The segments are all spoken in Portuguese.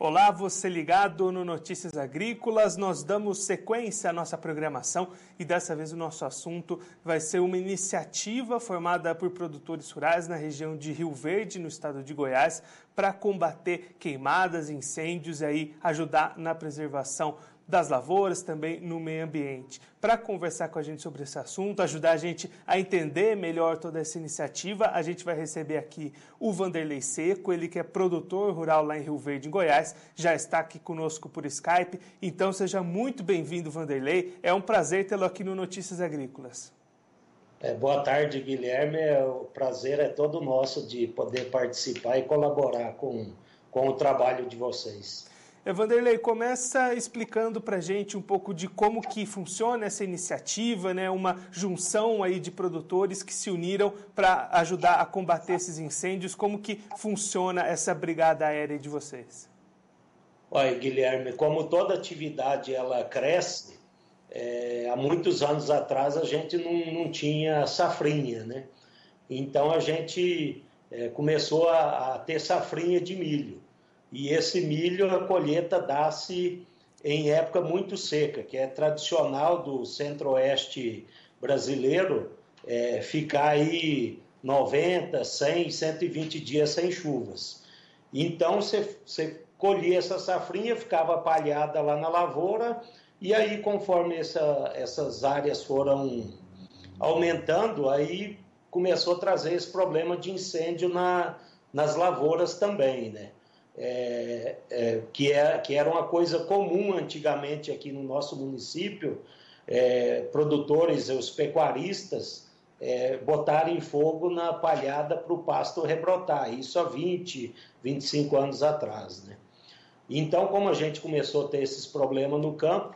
Olá, você ligado no Notícias Agrícolas, nós damos sequência à nossa programação e dessa vez o nosso assunto vai ser uma iniciativa formada por produtores rurais na região de Rio Verde, no estado de Goiás, para combater queimadas, incêndios e aí ajudar na preservação das lavouras, também no meio ambiente. Para conversar com a gente sobre esse assunto, ajudar a gente a entender melhor toda essa iniciativa, a gente vai receber aqui o Vanderlei Seco, ele que é produtor rural lá em Rio Verde, em Goiás, já está aqui conosco por Skype. Então seja muito bem-vindo, Vanderlei. É um prazer tê-lo aqui no Notícias Agrícolas. Boa tarde, Guilherme. O prazer é todo nosso de poder participar e colaborar com o trabalho de vocês. Vanderlei, começa explicando para a gente um pouco de como que funciona essa iniciativa, né? Uma junção aí de produtores que se uniram para ajudar a combater esses incêndios. Como que funciona essa brigada aérea de vocês? Olha, Guilherme, como toda atividade ela cresce, há muitos anos atrás a gente não tinha safrinha, né? Então a gente começou a ter safrinha de milho. E esse milho, a colheita dá-se em época muito seca, que é tradicional do centro-oeste brasileiro ficar aí 90, 100, 120 dias sem chuvas. Então, você colhia essa safrinha, ficava palhada lá na lavoura, e aí, conforme essas áreas foram aumentando, aí começou a trazer esse problema de incêndio nas lavouras também, né? Que era uma coisa comum antigamente aqui no nosso município, produtores, os pecuaristas, botarem fogo na palhada para o pasto rebrotar, isso há 20, 25 anos atrás, né? Então, como a gente começou a ter esses problemas no campo,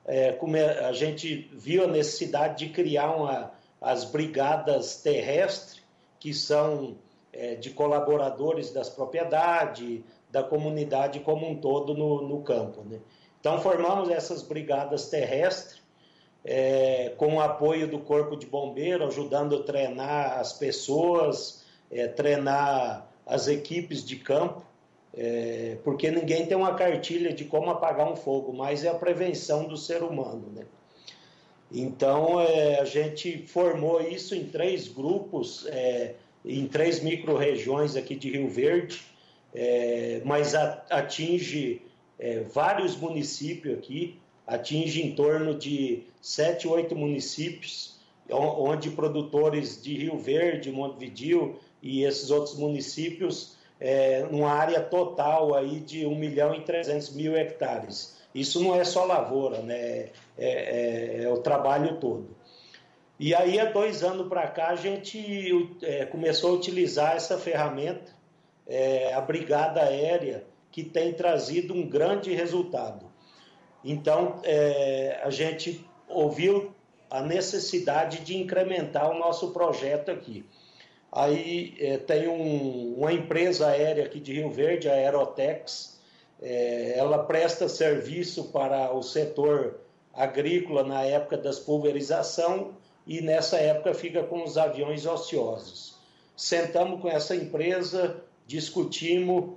a gente viu a necessidade de criar as brigadas terrestres, que são de colaboradores das propriedades, da comunidade como um todo no campo, né? Então formamos essas brigadas terrestres com o apoio do Corpo de Bombeiro, ajudando a treinar as pessoas, treinar as equipes de campo, porque ninguém tem uma cartilha de como apagar um fogo, mas é a prevenção do ser humano, né? Então a gente formou isso em 3 grupos, em 3 micro-regiões aqui de Rio Verde, mas atinge vários municípios aqui, atinge em torno de 7, 8 municípios, onde produtores de Rio Verde, Montevidéu e esses outros municípios, numa área total aí de 1.300.000 hectares. Isso não é só lavoura, né? É o trabalho todo. E aí, há 2 anos para cá, a gente começou a utilizar essa ferramenta, a brigada aérea, que tem trazido um grande resultado. Então, a gente ouviu a necessidade de incrementar o nosso projeto aqui. Aí tem uma empresa aérea aqui de Rio Verde, a Aerotex, ela presta serviço para o setor agrícola na época das pulverização e nessa época fica com os aviões ociosos. Sentamos com essa empresa, discutimos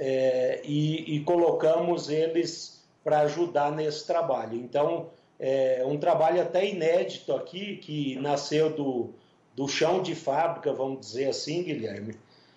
e colocamos eles para ajudar nesse trabalho. Então, um trabalho até inédito aqui, que nasceu do chão de fábrica, vamos dizer assim, Guilherme.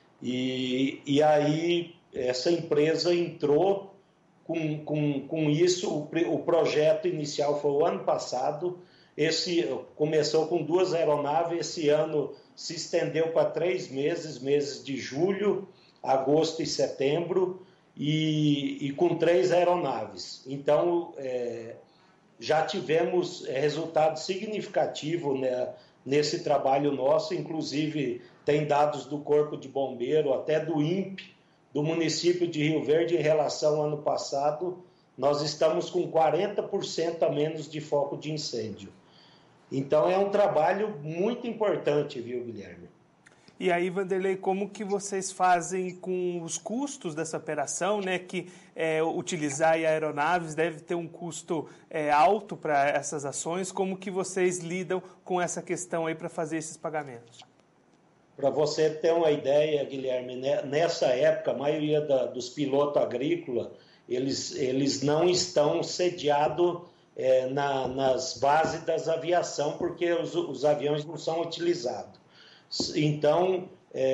E aí essa empresa entrou com isso. O projeto inicial foi o ano passado, começou com 2 aeronaves, esse ano se estendeu para 3 meses de julho, agosto e setembro, e com 3 aeronaves. Então, já tivemos resultado significativo, né, nesse trabalho nosso, inclusive tem dados do Corpo de Bombeiro, até do INPE, do município de Rio Verde, em relação ao ano passado, nós estamos com 40% a menos de foco de incêndio. Então é um trabalho muito importante, viu, Guilherme? E aí, Vanderlei, como que vocês fazem com os custos dessa operação, né? Que utilizar aeronaves deve ter um custo alto para essas ações. Como que vocês lidam com essa questão aí para fazer esses pagamentos? Para você ter uma ideia, Guilherme, nessa época, a maioria dos pilotos agrícolas, eles não estão sediados nas bases das aviação, porque os aviões não são utilizados. Então,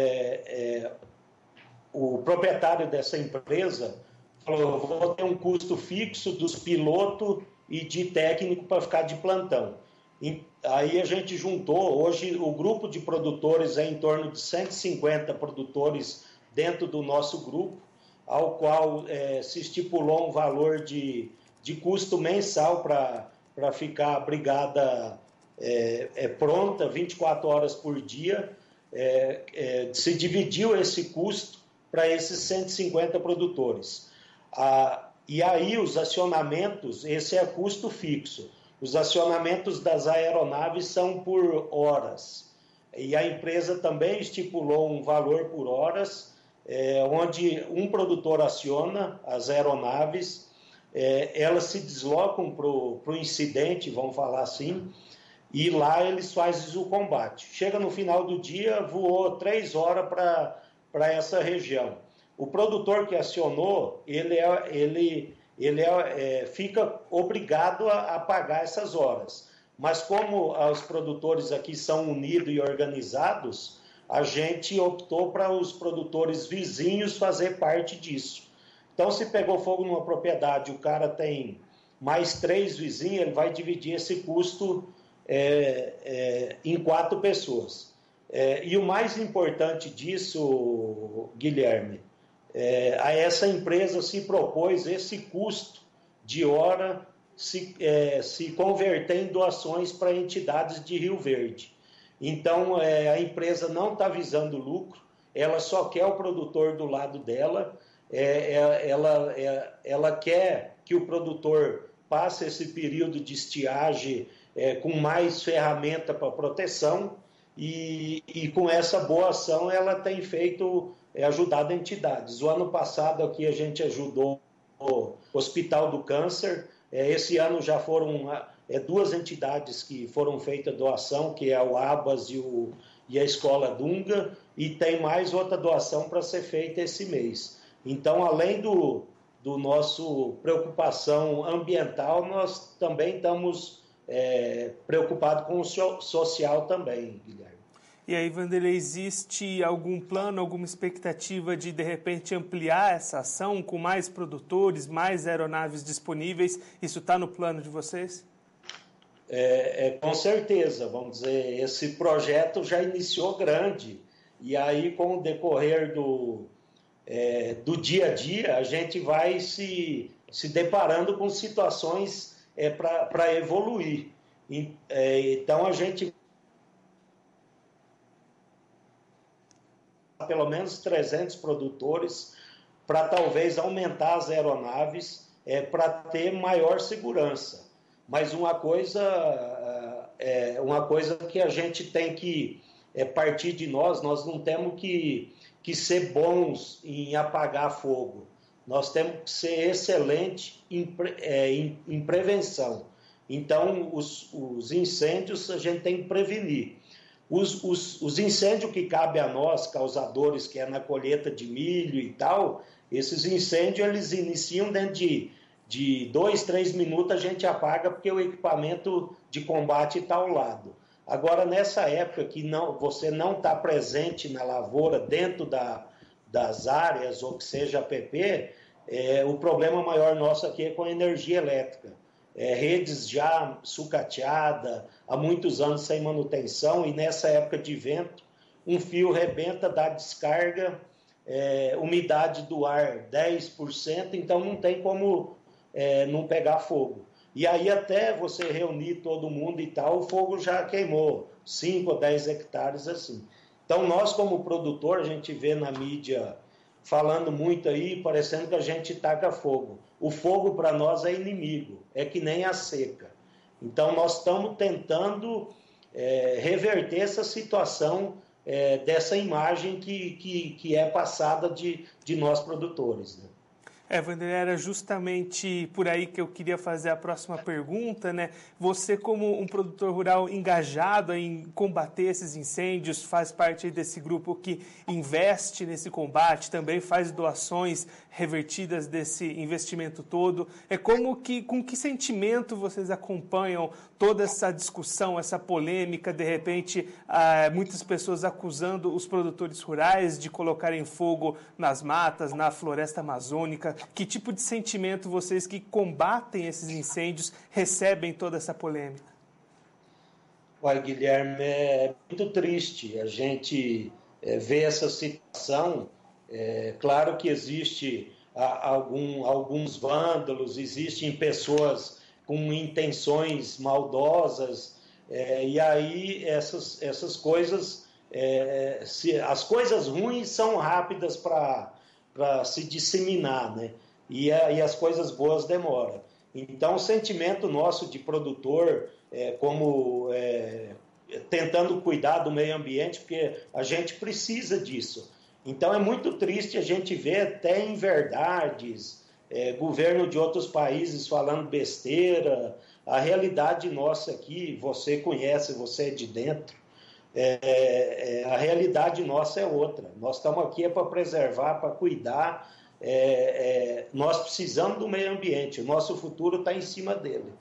o proprietário dessa empresa falou: eu vou ter um custo fixo dos pilotos e de técnico para ficar de plantão. Aí a gente juntou, hoje o grupo de produtores é em torno de 150 produtores dentro do nosso grupo, ao qual se estipulou um valor de custo mensal para ficar a brigada pronta 24 horas por dia. Se dividiu esse custo para esses 150 produtores. E aí os acionamentos, esse é custo fixo. Os acionamentos das aeronaves são por horas. E a empresa também estipulou um valor por horas, onde um produtor aciona as aeronaves, elas se deslocam para o incidente, vamos falar assim, e lá eles fazem o combate. Chega no final do dia, voou 3 horas para essa região. O produtor que acionou, ele fica obrigado a pagar essas horas. Mas como os produtores aqui são unidos e organizados, a gente optou para os produtores vizinhos fazer parte disso. Então, se pegou fogo numa propriedade, o cara tem mais 3 vizinhos, ele vai dividir esse custo em 4 pessoas. E o mais importante disso, Guilherme, essa empresa se propôs esse custo de hora se converter em doações para entidades de Rio Verde. Então, a empresa não está visando lucro, ela só quer o produtor do lado dela, ela quer que o produtor passe esse período de estiagem com mais ferramenta para proteção, e com essa boa ação ela tem ajudado entidades. O ano passado aqui a gente ajudou o Hospital do Câncer, esse ano já foram 2 entidades que foram feitas doação, que é o ABAS e a Escola Dunga, e tem mais outra doação para ser feita esse mês. Então, além do nosso preocupação ambiental, nós também estamos preocupados com o social também, Guilherme. E aí, Vanderlei, existe algum plano, alguma expectativa de repente, ampliar essa ação com mais produtores, mais aeronaves disponíveis? Isso está no plano de vocês? Com certeza, vamos dizer, esse projeto já iniciou grande. E aí, com o decorrer do dia a dia, a gente vai se deparando com situações para evoluir. Então, a gente pelo menos 300 produtores para talvez aumentar as aeronaves para ter maior segurança. Mas uma coisa que a gente tem que partir de nós não temos que ser bons em apagar fogo. Nós temos que ser excelentes em prevenção. Então, os incêndios a gente tem que prevenir. Os incêndios que cabem a nós, causadores, que é na colheita de milho e tal, esses incêndios eles iniciam dentro de 2, 3 minutos a gente apaga, porque o equipamento de combate está ao lado. Agora, nessa época que você não está presente na lavoura, dentro das áreas, ou que seja APP, o problema maior nosso aqui é com a energia elétrica. Redes já sucateadas, há muitos anos sem manutenção, e nessa época de vento, um fio rebenta, dá descarga, umidade do ar 10%, então não tem como não pegar fogo. E aí até você reunir todo mundo e tal, o fogo já queimou 5 ou 10 hectares assim. Então nós como produtor, a gente vê na mídia falando muito aí, parecendo que a gente taca fogo. O fogo para nós é inimigo, é que nem a seca. Então nós estamos tentando reverter essa situação dessa imagem que é passada de nós produtores, né? Vanderlei, era justamente por aí que eu queria fazer a próxima pergunta, né? Você, como um produtor rural engajado em combater esses incêndios, faz parte desse grupo que investe nesse combate, também faz doações revertidas desse investimento todo. Com que sentimento vocês acompanham toda essa discussão, essa polêmica, de repente, muitas pessoas acusando os produtores rurais de colocarem fogo nas matas, na floresta amazônica? Que tipo de sentimento vocês que combatem esses incêndios recebem toda essa polêmica? Olha, Guilherme, é muito triste a gente ver essa situação. Claro que existe alguns vândalos, existem pessoas com intenções maldosas, e aí essas coisas, as coisas ruins são rápidas para se disseminar, né? E as coisas boas demoram. Então, o sentimento nosso de produtor, tentando cuidar do meio ambiente, porque a gente precisa disso. Então, é muito triste a gente ver até em verdades, governo de outros países falando besteira. A realidade nossa aqui, você conhece, você é de dentro, a realidade nossa é outra. Nós estamos aqui para preservar, para cuidar. Nós precisamos do meio ambiente, o nosso futuro está em cima dele.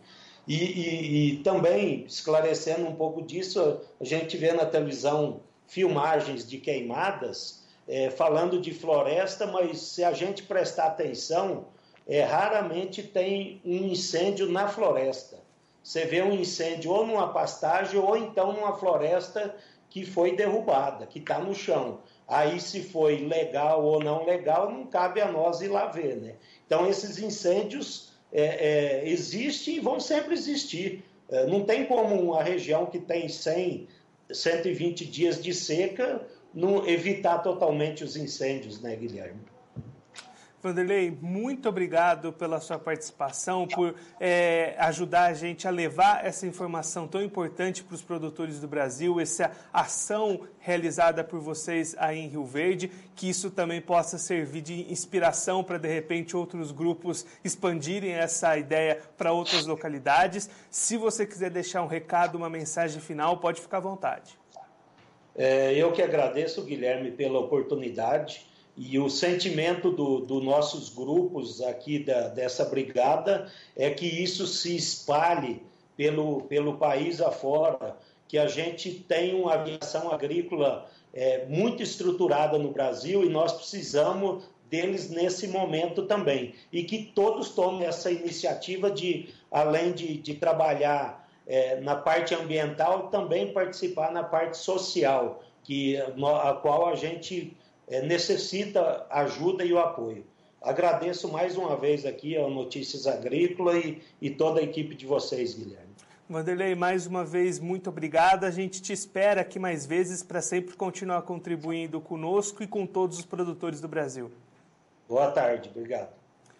E também, esclarecendo um pouco disso, a gente vê na televisão filmagens de queimadas, falando de floresta, mas se a gente prestar atenção, raramente tem um incêndio na floresta. Você vê um incêndio ou numa pastagem ou então numa floresta que foi derrubada, que está no chão. Aí, se foi legal ou não legal, não cabe a nós ir lá ver, né? Então, esses incêndios existem e vão sempre existir. Não tem como uma região que tem 100, 120 dias de seca não evitar totalmente os incêndios, né, Guilherme? Vanderlei, muito obrigado pela sua participação, por ajudar a gente a levar essa informação tão importante para os produtores do Brasil, essa ação realizada por vocês aí em Rio Verde, que isso também possa servir de inspiração para, de repente, outros grupos expandirem essa ideia para outras localidades. Se você quiser deixar um recado, uma mensagem final, pode ficar à vontade. Eu que agradeço, Guilherme, pela oportunidade. E o sentimento dos nossos grupos aqui dessa brigada é que isso se espalhe pelo país afora, que a gente tem uma aviação agrícola muito estruturada no Brasil e nós precisamos deles nesse momento também. E que todos tomem essa iniciativa de, além de trabalhar na parte ambiental, também participar na parte social, a qual a gente necessita ajuda e o apoio. Agradeço mais uma vez aqui a Notícias Agrícolas e toda a equipe de vocês, Guilherme. Vanderlei, mais uma vez, muito obrigado. A gente te espera aqui mais vezes para sempre continuar contribuindo conosco e com todos os produtores do Brasil. Boa tarde, obrigado.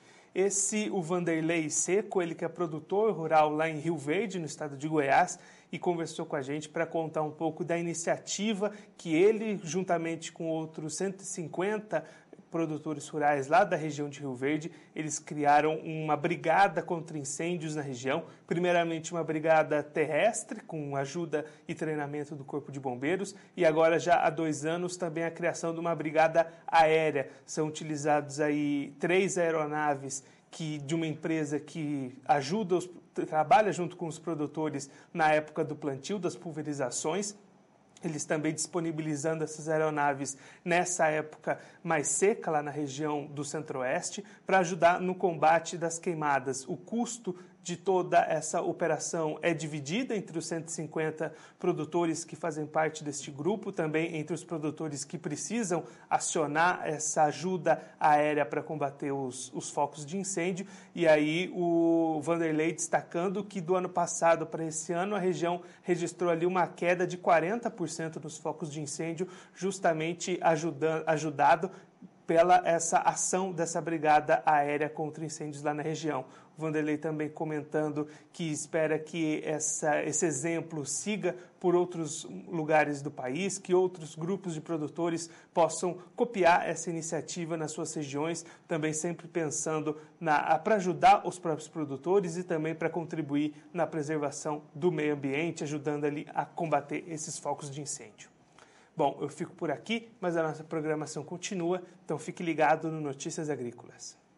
O Vanderlei Seco, ele que é produtor rural lá em Rio Verde, no estado de Goiás, e conversou com a gente para contar um pouco da iniciativa que ele, juntamente com outros 150 produtores rurais lá da região de Rio Verde, eles criaram uma brigada contra incêndios na região. Primeiramente, uma brigada terrestre, com ajuda e treinamento do Corpo de Bombeiros, e agora, já há 2 anos, também a criação de uma brigada aérea. São utilizados aí 3 aeronaves de uma empresa que trabalha junto com os produtores na época do plantio, das pulverizações. Eles também disponibilizando essas aeronaves nessa época mais seca, lá na região do Centro-Oeste, para ajudar no combate das queimadas. O custo de toda essa operação é dividida entre os 150 produtores que fazem parte deste grupo, também entre os produtores que precisam acionar essa ajuda aérea para combater os focos de incêndio. E aí o Vanderlei destacando que do ano passado para esse ano a região registrou ali uma queda de 40% nos focos de incêndio, justamente ajudado pela essa ação dessa brigada aérea contra incêndios lá na região. O Vanderlei também comentando que espera que esse exemplo siga por outros lugares do país, que outros grupos de produtores possam copiar essa iniciativa nas suas regiões, também sempre pensando para ajudar os próprios produtores e também para contribuir na preservação do meio ambiente, ajudando ali a combater esses focos de incêndio. Bom, eu fico por aqui, mas a nossa programação continua, então fique ligado no Notícias Agrícolas.